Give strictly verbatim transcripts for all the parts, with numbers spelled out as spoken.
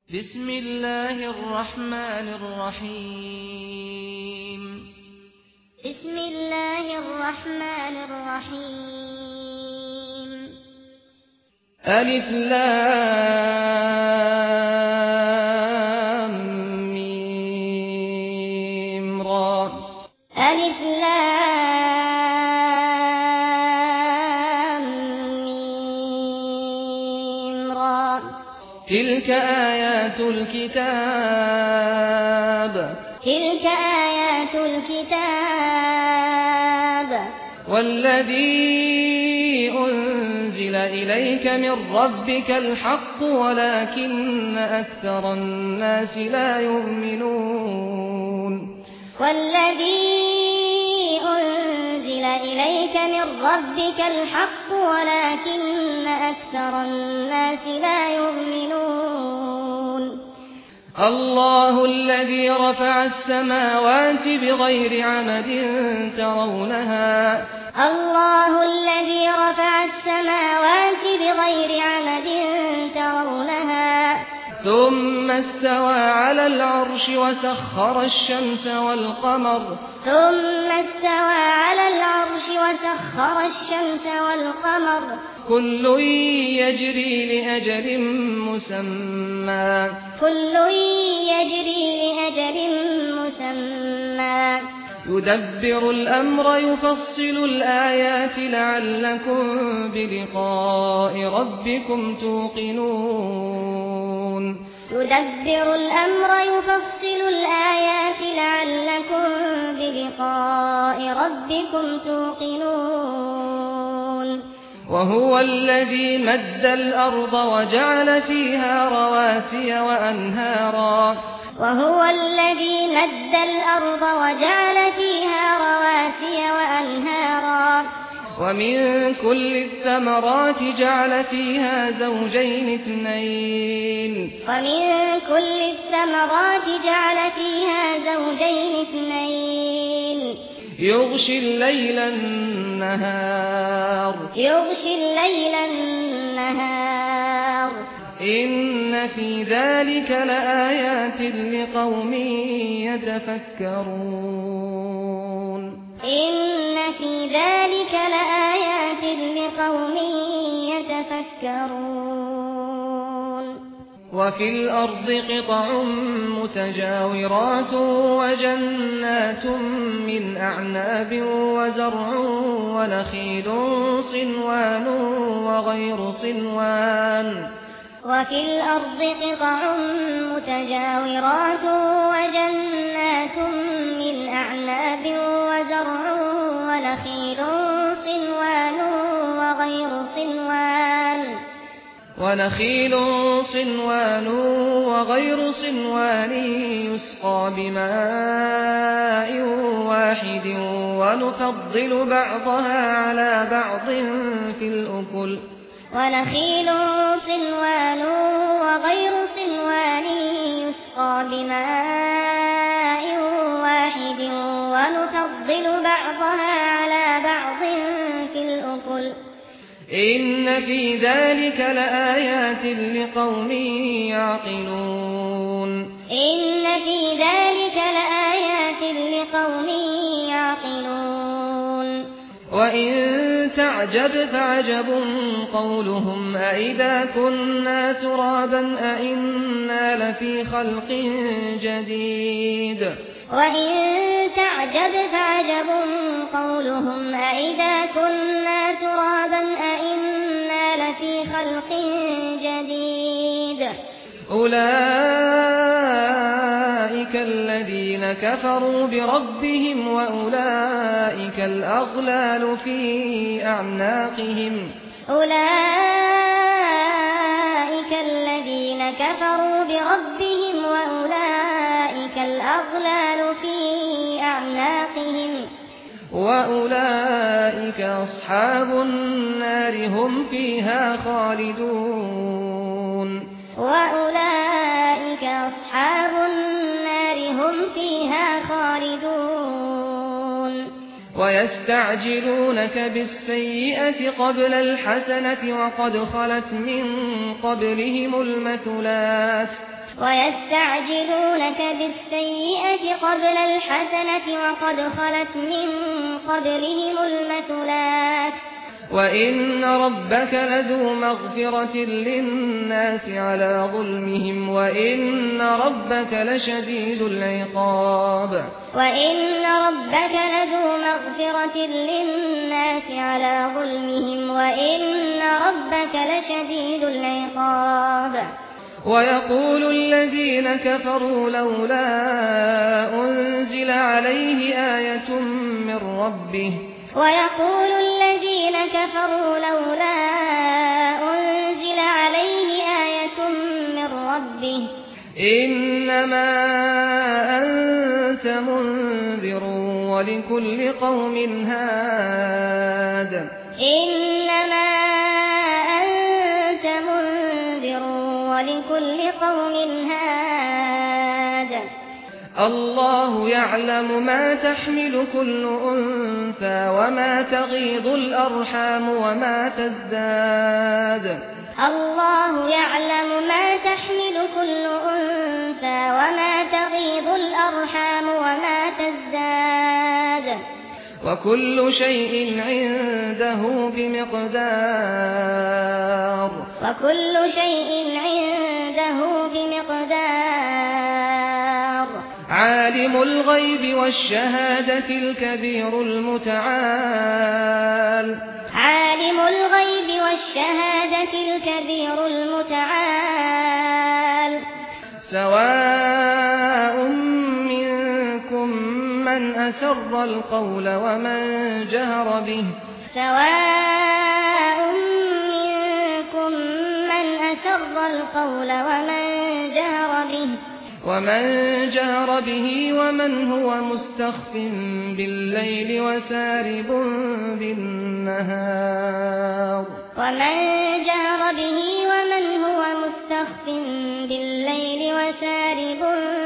بسم الله الرحمن الرحيم بسم الله الرحمن الرحيم ألف لام ميم را ألف لام ميم را تلك آيات الكتاب تلك آيات الكتاب والذي أنزل إليك من ربك الحق ولكن أكثر الناس لا يؤمنون والذي أنزل إليك من ربك الحق ولكن أكثر الناس لا يؤمنون الله الذي رفع السماوات بغير عمد ترونها الله الذي رفع السماوات بغير عمد ترونها ثم استوى على العرش وسخر الشمس والقمر ثم استوى على العرش وسخر الشمس والقمر كل يجري لأجل مسمى كل يجري لأجل مسمى يدبر الأمر يفصل الآيات لعلكم بلقاء ربكم توقنون يدبر الأمر يفصل الآيات لعلكم بلقاء ربكم توقنون وهو الذي مد الأرض وجعل فيها رواسي وأنهارا وهو الذي مد الأرض وجعل فيها رواسي وأنهارا ومن كل الثمرات جعل فيها زوجين اثنين ومن كل الثمرات جعل فيها زوجين اثنين يغشي الليل النهار يغشي الليل النهار إن في ذلك لآيات لقوم يتفكرون إن في ذلك لآيات لقوم يتفكرون وفي الأرض قطع متجاورات وجنات من أعناب وزرع ونخيل صنوان وغير صنوان وفي الأرض قطع متجاورات وجنات من أعناب وزرع ونخيل صنوان وغير صنوان ونخيل صنوان وغير صنوان يسقى بماء واحد ونفضل بعضها على بعض في الأكل ونخيل صنوان وغير صنوان يسقى بماء واحد ونفضل بعضها على بعض في الأكل إن في ذلك لآيات لقوم يعقلون إن في ذلك لآيات لقوم يعقلون وإن تعجب فعجب قولهم أئذا كنا ترابا أئنا لفي خلق جديد وإن تعجب فعجب قولهم أئذا كنا ترابا أئنا لفي خلق جديد أولئك الذين كفروا بربهم وأولئك الأغلال في أعناقهم أولئك الذين كفروا بربهم وأولئك الأغلال في أعناقهم وأولئك أصحاب النار هم فيها خالدون وأولئك أصحاب النار هم فيها خالدون ويستعجلونك بالسيئة قبل الحسنة وقد خلت من قبلهم المثلات ويستعجلونك بالسيئة قبل الحسنة وقد خلت من قبلهم المثلات وَإِنَّ رَبَّكَ لَذُو مَغْفِرَةٍ لِلنَّاسِ عَلَى ظُلْمِهِمْ وَإِنَّ رَبَّكَ لَشَدِيدُ الْعِقَابِ وَإِنَّ رَبَّكَ لَذُو مَغْفِرَةٍ لِلنَّاسِ عَلَى ظُلْمِهِمْ وَإِنَّ رَبَّكَ لَشَدِيدُ الْعِقَابِ وَيَقُولُ الَّذِينَ كَفَرُوا لَوْلَا أُنْزِلَ عَلَيْهِ آيَةٌ مِّن رَّبِّهِ وَيَقُولُ الَّذِينَ كَفَرُوا لَوْلَا أُنْزِلَ عَلَيْهِ آيَةٌ مِّن رَّبِّهِ إِنَّمَا أَنتَ مُنذِرٌ وَلِكُلِّ قَوْمٍ هَادٍ إِنَّمَا أَنتَ مُنذِرٌ وَلِكُلِّ قَوْمٍ هَادٍ الله يعلم ما تحمل كل أنثى وما تغيض الأرحام وما تزداد الله يعلم ما تحمل كل أنثى وما تغيض الأرحام وما تزداد وكل شيء عنده بمقدار وكل شيء عنده بمقدار عالم الغيب والشهادة الكبير المتعال عالم الغيب والشهادة الكبير المتعال سواء منكم من أسر القول ومن جهر به سواء منكم من أسر القول ومن جهر به ومن جهر به ومن هو مستخف بالليل وسارب بالنهار ومن جهر به ومن هو مستخف بالليل وسارب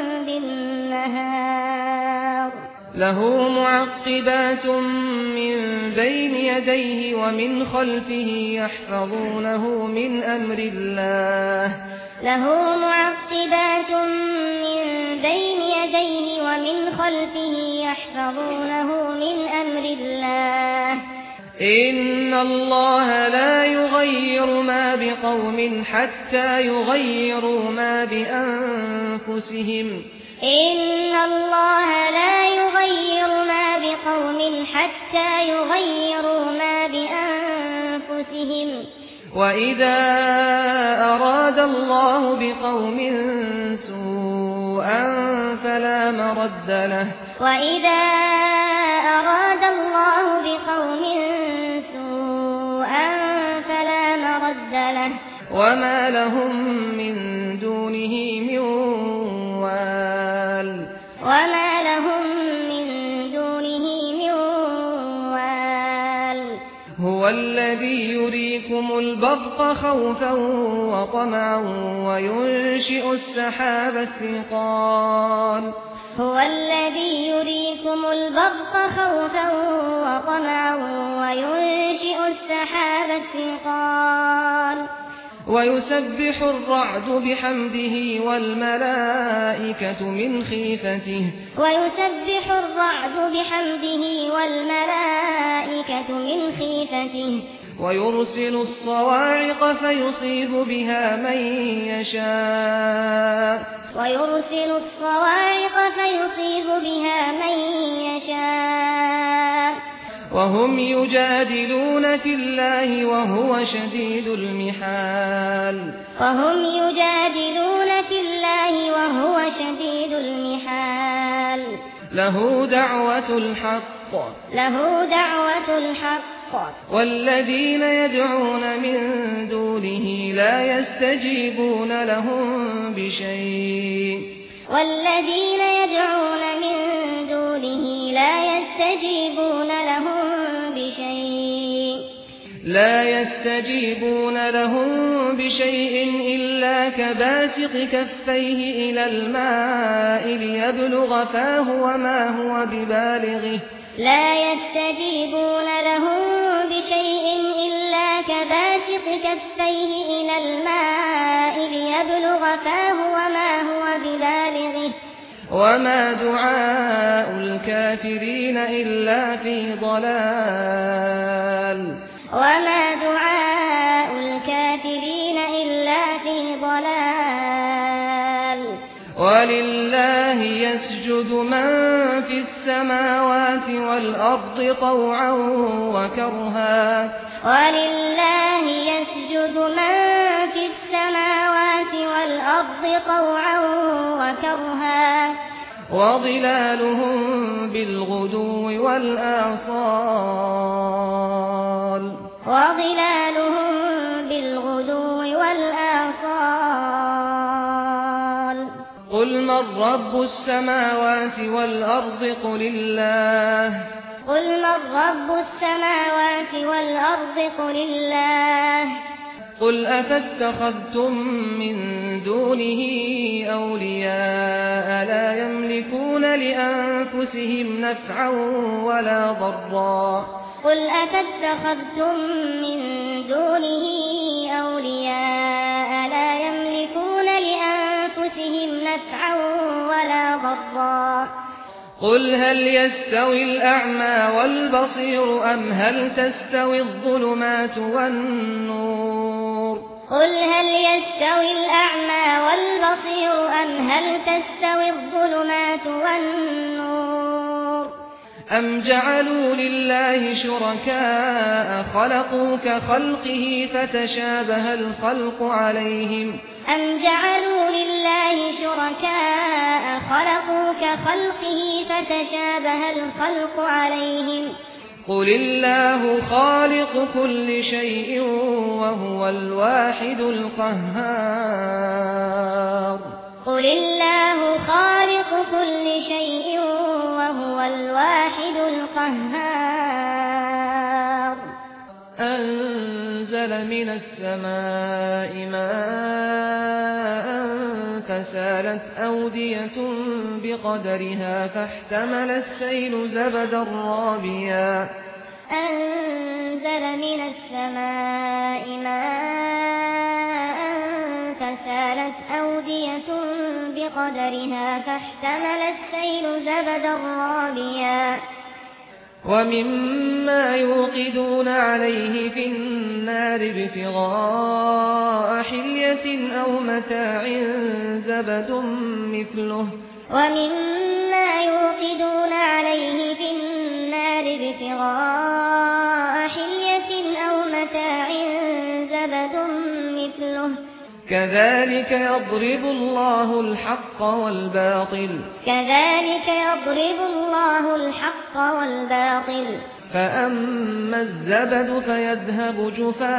بالنهار له معقبات من بين يديه ومن خلفه يحفظونه من أمر الله له معقبات من بين يديه ومن خلفه يحفظونه من أمر الله إن الله لا يغير ما بقوم حتى يغيروا ما بأنفسهم إن الله لا يغير ما بقوم حتى يغيروا ما بأنفسهم وَإِذَا أَرَادَ اللَّهُ بِقَوْمٍ سُوءًا فَلَا مَرَدَّ لَهُ وَإِذَا أَرَادَ اللَّهُ بِقَوْمٍ سُوءًا فَلَا مَرَدَّ لَهُ وَمَا لَهُم مِّن دُونِهِ مِن وَالٍ وَمَا لَهُم مِّن دُونِهِ مِن وَالٍ هُوَ الَّذِي يُرِيكُمُ الْبَرْقَ خَوْفًا وَطَمَعًا وَيُنشِئُ السَّحَابَ الثِّقَالَ هُوَ الَّذِي يُرِيكُمُ الْبَرْقَ خَوْفًا وَطَمَعًا وَيُنشِئُ السَّحَابَ الثِّقَالَ ويسبح الرعد بحمده والملائكة من خيفته ويسبح الرعد بحمده والملائكة من خيفته ويرسل الصواعق فيصيب بها من يشاء ويرسل الصواعق فيصيب بها من يشاء وهم يجادلون في الله وهو شديد المحال وهم يجادلون في الله وهو شديد المحال له دعوة الحق له دعوة الحق والذين يدعون من دونه لا يستجيبون لهم بشيء والذين يدعون من دونه لا يستجيبون لهم بشيء لا يستجيبون لهم بشيء إلا كباسط كفيه إلى الماء ليبلغ فاه وما هو ببالغه لا يستجيبون لهم بشيء إلا كباسط كفيه إلى الماء ليبلغ فاه وما وما دعاء الكافرين إلا في ضلال وما دعاء الكافرين إلا في ضلال ولله يسجد من في السماوات والأرض طوعا وكرها ولله يسجد من في السماوات والأرض طوعا وكرها وظلالهم بالغدو والآصال وظلالهم بالغدو والآصال قل من رب السماوات والأرض قل الله قل من رب السماوات والأرض قل الله قل أفاتخذتم من دونه أولياء لا يملكون لأنفسهم نفعا ولا ضرا قل أفاتخذتم من دونه أولياء لا يملكون لأنفسهم نفعا ولا ضرا قل هل يستوي الأعمى والبصير أم هل تستوي الظلمات والنور قل هل يستوي الأعمى والبصير أم هل تستوي الظلمات والنور أم جعلوا لله شركاء خلقوا كخلقه فتشابه الخلق عليهم أم جعلوا لله شركاء خلقوا كخلقه فتشابه الخلق عليهم قل الله خالق كل شيء وهو الواحد القهار قل الله خالق كل شيء وهو الواحد القهار أنزل من السماء ماء فسالت أودية بقدرها فاحتمل السيل زبدا رابيا أنزل من السماء ماء فسالت أودية بقدرها فاحتمل السيل زبدا رابيا ومما يوقدون عليه في النار ابتغاء حلية أو متاع زبد مثله ومما يوقدون عليه في النار ابتغاء حلية أو متاع زبد مثله كذلك يضرب الله الحق والباطل كذلك يضرب الله الحق والباطل فأما الزبد فيذهب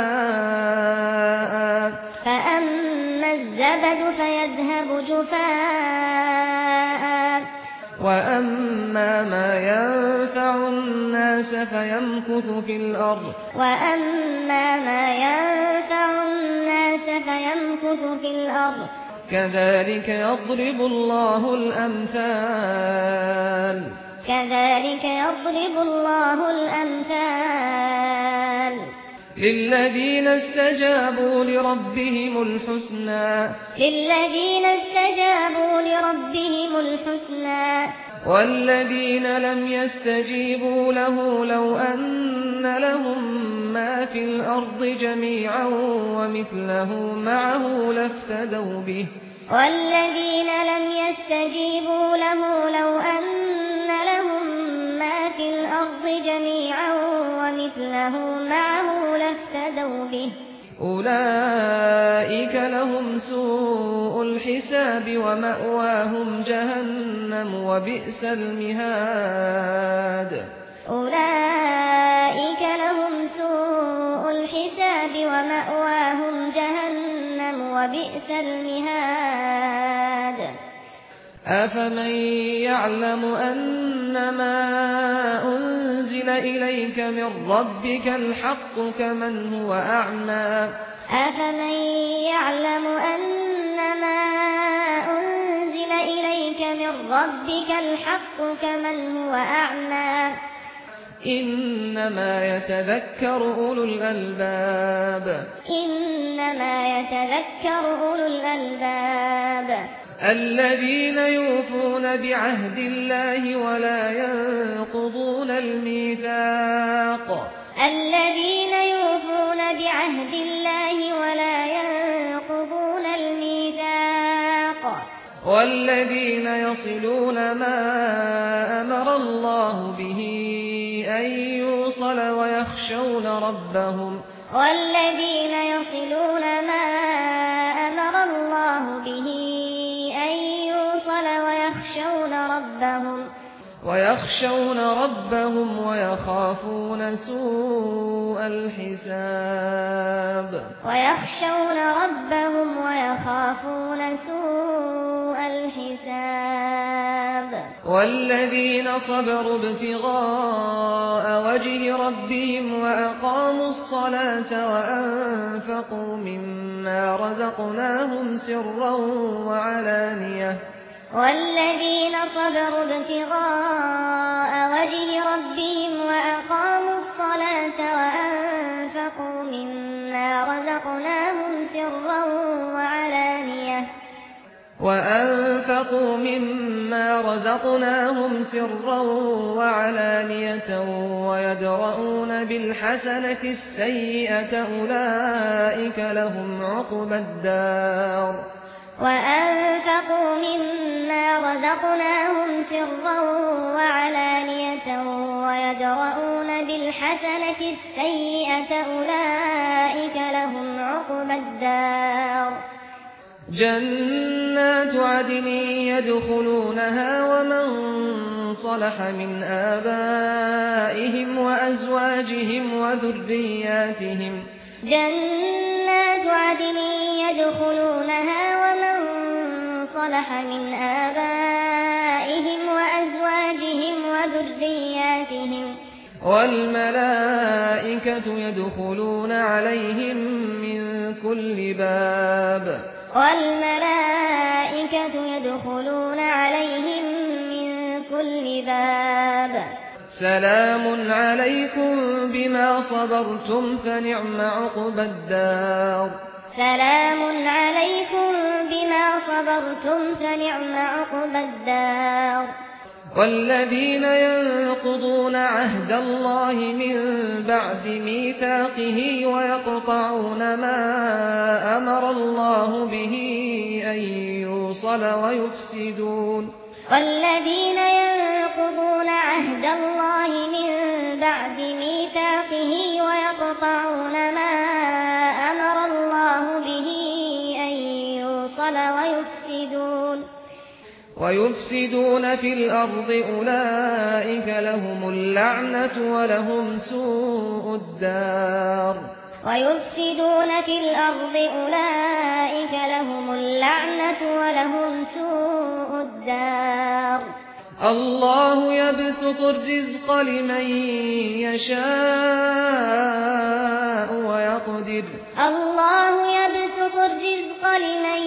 جفاء فأما الزبد فيذهب جفاء وأما ما ينفع الناس فيمكث في الأرض وأما ما ينفع الناس فيمكث في الأرض كذلك يضرب الله الأمثال كذلك يضرب الله الأمثال للذين استجابوا لربهم الحسنى للذين استجابوا لربهم الحسنى والذين لم يستجيبوا له لو أن لهم ما في الأرض جميعا ومثله معه لافتدوا به والذين لم يستجيبوا له لو أن لهم ما في الأرض جميعا ومثله معه لافتدوا به أولئك لهم سوء الحساب ومأواهم جهنم وبئس المهاد أولئك لهم سوء الحساب ومأواهم جهنم وبئس المهاد أفمن يعلم أنما أنزل إليك من ربك الحق كمن هو أعمى أفمن يعلم أنما أنزل إليك من ربك الحق كمن هو أعمى إنما يتذكر أولو الألباب إنما يتذكر أولو الألباب الذين يوفون بعهد الله ولا ينقضون الميثاق الذين يوفون بعهد الله ولا ينقضون الميثاق والذين يصلون ما أمر الله به أن يوصل ويخشون ربهم والذين يصلون ما أمر الله به أن يوصل ويخشون ربهم ويخشون ربهم ويخافون سوء الحساب ويخشون ربهم ويخافون سوء الحساب والذين صبروا ابتغاء وجه ربهم وأقاموا الصلاة وأنفقوا مما رزقناهم سرا وعلانية والذين صبروا ابتغاء وجه ربهم وأقاموا الصلاة وأنفقوا مما رزقناهم سرا وعلانية وأنفقوا مما رزقناهم سرا وعلانية ويدرؤون بالحسنة السيئة أولئك لهم عقبى الدار وأنفقوا مما رزقناهم سرا وعلانية ويدرؤون بالحسنة السيئة أولئك لهم عقبى الدار جنات عدن يدخلونها ومن صلح من آبائهم وأزواجهم وذرياتهم جنات عدن يدخلونها ومن صلح من آبائهم وأزواجهم وذرياتهم والملائكة يدخلون عليهم من كل باب والملائكة يدخلون عليهم من كل باب سلام عليكم بما صبرتم فنعم عقبى الدار سلام عليكم بما صبرتم فنعم عقبى الدار والذين ينقضون عهد الله من بعد ميثاقه ويقطعون ما أمر الله به أن يوصل ويفسدون والذين ينقضون عهد الله من بعد ميثاقه ويقطعون ما أمر الله به أن يوصل ويفسدون ويفسدون في الأرض أولئك لهم اللعنة ولهم سوء الدار ويفسدون في الأرض أولئك لهم اللعنة ولهم سوء الدار الله يبسط الرزق لمن يشاء ويقدر الله يبسط الرزق لمن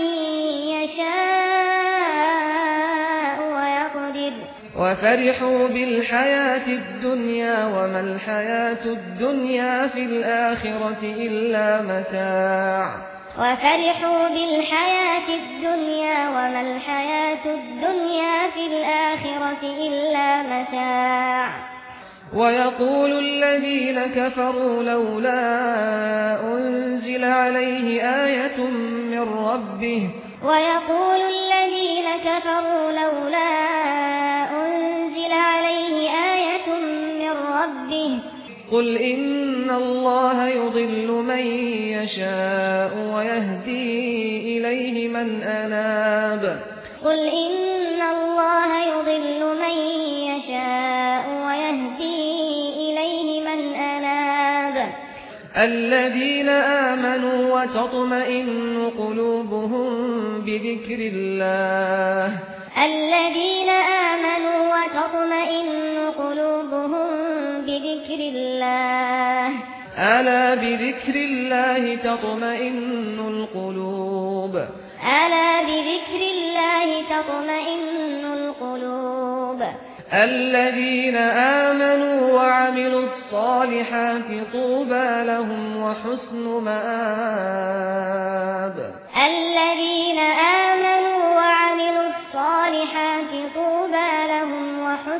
يشاء ويقدر وفرحوا بالحياة الدنيا وما الحياة الدنيا في الآخرة إلا متاع وفرحوا بالحياة الدنيا وما الحياة الدنيا في الآخرة إلا متاع ويقول الذين كفروا لولا أنزل عليه آية من ربه ويقول الذين كفروا لولا أنزل عليه آية من ربه قل إن الله يضل من يشاء ويهدي إليه من أناب قل إن الله يضل من يشاء ويهدي إليه من أناب الذين آمنوا وتطمئن قلوبهم بذكر الله الذين آمنوا وتطمئن قلوبهم بذكر الله ألا بذكر الله تطمئن القلوب ألا بذكر الله تطمئن القلوب الذين آمنوا وعملوا الصالحات طوبى لهم وحسن مآب الذين آمنوا وعملوا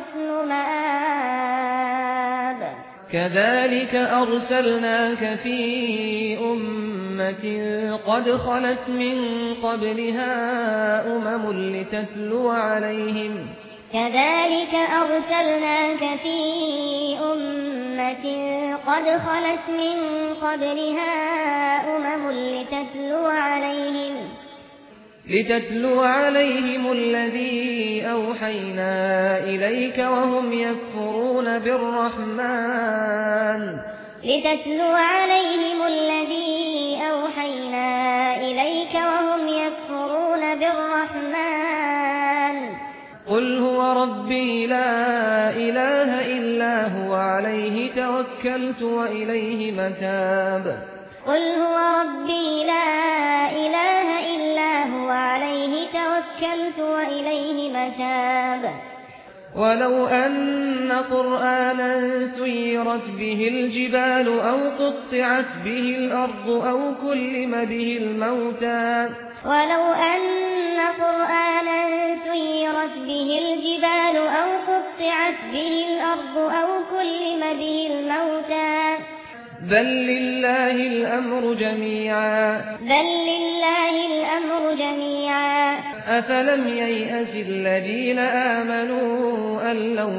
وحسن مآب. كذلك أرسلناك في أمة قد خلت من قبلها أمم لتتلو عليهم كذلك أرسلناك في أمة قد خلت من قبلها أمم لتتلو عليهم لتتلو عليهم الذي أوحينا إليك وهم يكفرون بالرحمن لتتلو عليهم الذي أوحينا إليك وهم يكفرون بالرحمن قل هو ربي لا إله إلا هو عليه توكلت وإليه متاب قل هو ربي لا إله إلا هو عليه توكلت وإليه متاب. ولو أن قرآنا سيرت به الجبال أو قطعت به الأرض أو كلم به الموتى ولو أن قرآنا سيرت به الجبال أو قطعت به الأرض أو كلم به الموتى بل لله الأمر جميعا بل لله الأمر جميعا أفلم ييأس الذين آمنوا أن لو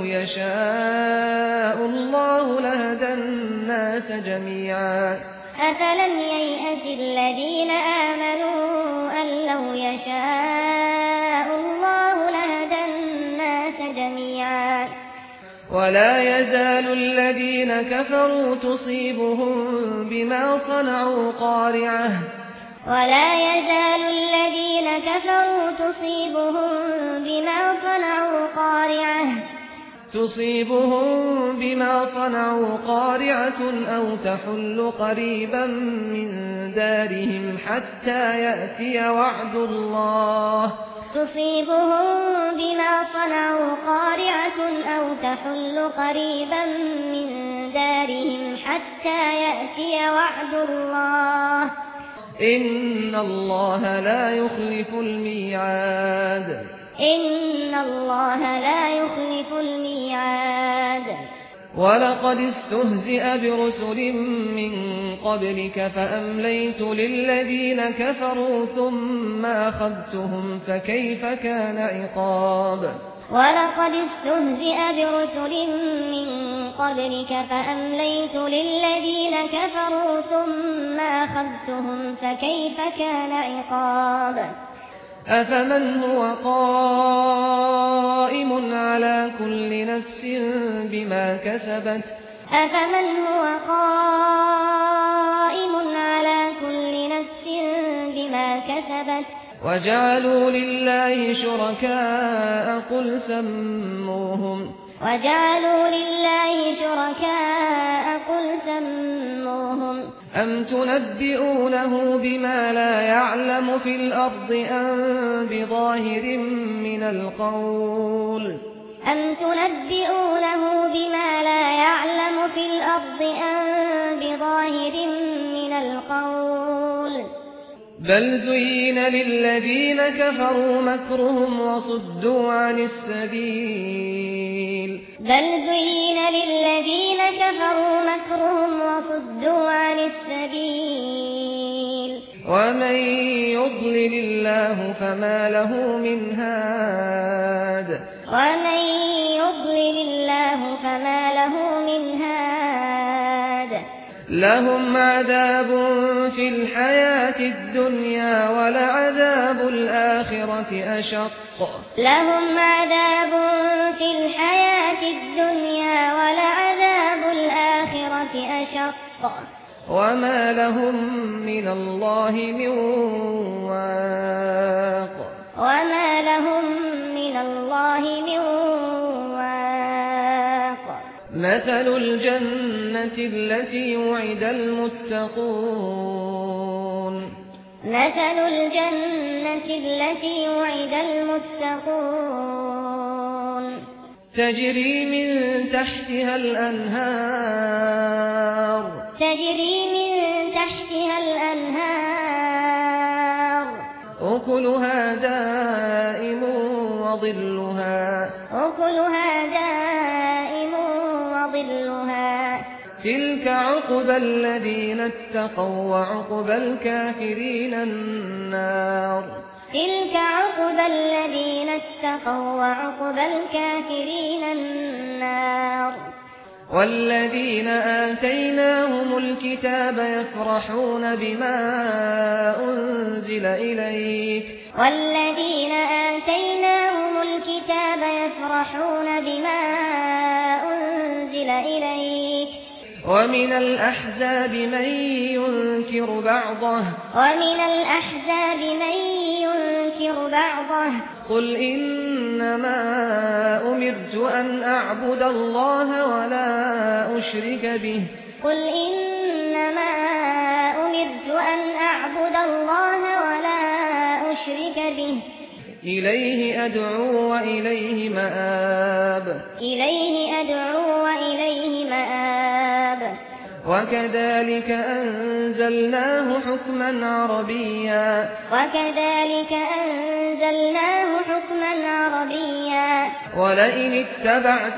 يشاء الله لهدى الناس جميعا أفلم ييأس الذين آمنوا أن لو يشاء الله لهدى الناس جميعا ولا يزال الذين كفروا تصيبهم بما صنعوا قارعة ولا يزال الذين كفروا تصيبهم بما صنعوا قارعة تصيبهم بما صنعوا قارعة أو تحل قريبا من دارهم حتى يأتي وعد الله تصيبهم بما صنعوا قارعة أو تحل قريبا من دارهم حتى يأتي وعد الله إن الله لا يخلف الميعاد إن الله لا يخلف الميعاد. ولقد استهزئ برسل من قبلك فأمليت للذين كفروا ثم أخذتهم فكيف كان عقاب. ولقد استهزئ برسل من قبلك فأمليت للذين كفروا ثم أخذتهم فكيف كان عقاب. أفمن هو قائم على كل نفس بما كسبت أفمن هو قائم على كل نفس بما كسبت وجعلوا لله شركاء قل سموهم وجعلوا لله شركاء قل سموهم أم تنبئونه بما لا يعلم في الأرض أم بظاهر من القول أم تنبئونه بما لا يعلم في الأرض أم بظاهر من القول بل زين للذين كفروا مكرهم وصدوا عن السبيل بل زين للذين كفروا مكرهم وصدوا عن السبيل ومن يضلل الله فما له من هاد ومن يضلل الله فما له من هاد لهم عذاب في الحياة الدنيا ولعذاب الآخرة أشق لهم عذاب في الحياة الدنيا ولعذاب الآخرة أشق وما لهم من الله من واق وما لهم من الله من واق مثل الجنة التي وعد المتقون مثل الجنة التي وعد المتقون تجري من تحتها الأنهار تجري من تحتها الأنهار أكلها دائم وظلها أكلها دائم وظلها تلك عقبى الذين اتقوا وعقبى الكافرين النار تلك عقبى الذين اتقوا وعقبى الكافرين النار والذين آتيناهم الكتاب يفرحون بما أنزل إليك والذين آتيناهم الكتاب يفرحون بما أنزل إليك ومن الأحزاب من ينكر بعضه ومن الأحزاب من ينكر بعضه قل إنما أمرت أن أعبد الله ولا أشرك به قل إنما أمرت أن أعبد الله ولا أشرك به إليه أدعو وإليه مآب إليه أدعو وإليه مآب وكذلك أنزلناه حكما عربيا وكذلك أنزلناه حكما عربيا ولئن اتبعت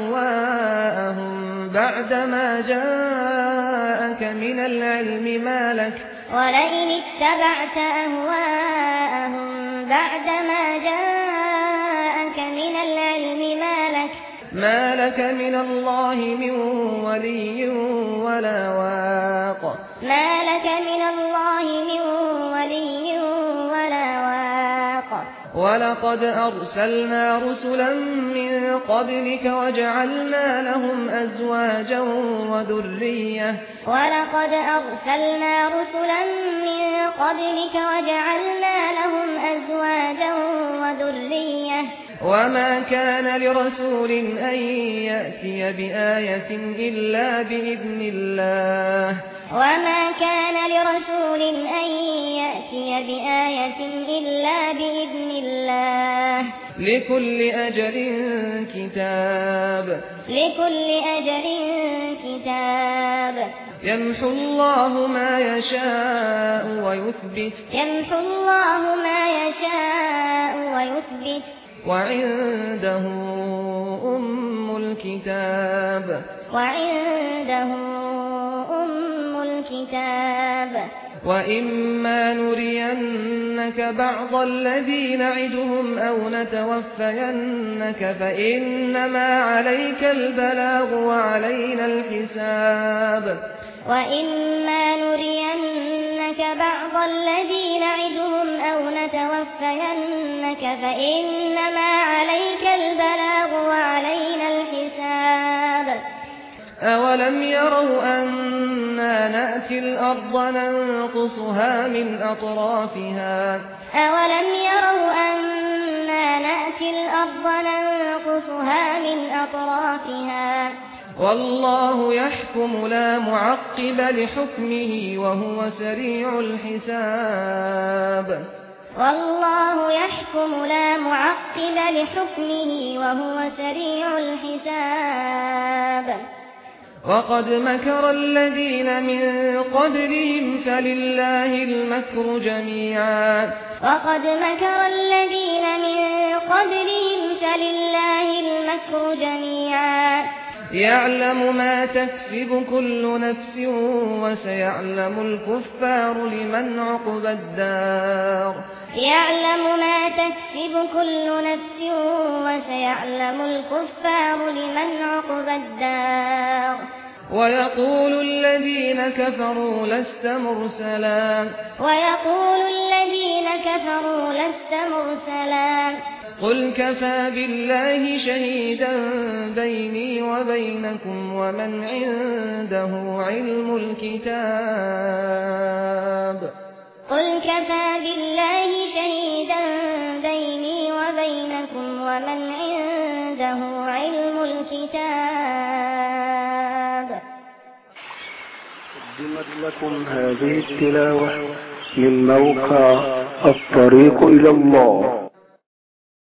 أهواءهم بعدما جاءك من العلم ما لك ولئن اتبعت أهواءهم بعدما جاءك من العلم ما لك ما لك من الله من ولي ولا واق ما لك من الله من ولي ولا واق ولقد أرسلنا رسلا من قبلك وجعلنا لهم أزواجا وذرية ولقد أرسلنا رسلا من قبلك وجعلنا لهم أزواجا وذرية وما كان لرسول أن يأتي بآية إلا بإذن الله وما كان لرسول أن يأتي بآية إلا بإذن الله لكل أجل كتاب لكل أجل كتاب يمحو الله ما يشاء ويثبت يمحو الله ما يشاء ويثبت وعنده أم الكتاب وعنده أم الكتاب وإما نرينك بعض الذي نعدهم أو نتوفينك فإنما عليك البلاغ وعلينا الحساب وإما نرينك بعض الذي نعدهم أو نتوفينك فإنما عليك البلاغ وعلينا الحساب أولم يروا أننا نأتي الأرض ننقصها من أطرافها أولم يروا أننا نأتي الأرض ننقصها من أطرافها والله يحكم لا معقب لحكمه وهو سريع الحساب والله يحكم لا معقب لحكمه وهو سريع الحساب وقد مكر الذين من قبلهم فلله المكر جميعا وقد مكر الذين من قبلهم فلله المكر جميعا يعلم ما تكسب كل نفس وسيعلم الكفار لمن عقبى الدار يعلم ما تكسب كل نفس وسيعلم الكفار لمن عقبى الدار ويقول الذين كفروا لست مرسلا ويقول الذين كفروا لست مرسلا قل كفى بالله شهيدا بيني وبينكم ومن عنده علم الكتاب قل كفى بالله شهيدا بيني وبينكم ومن عنده علم الكتاب. قدمت لكم هذه التلاوة من موقع الطريق إلى الله.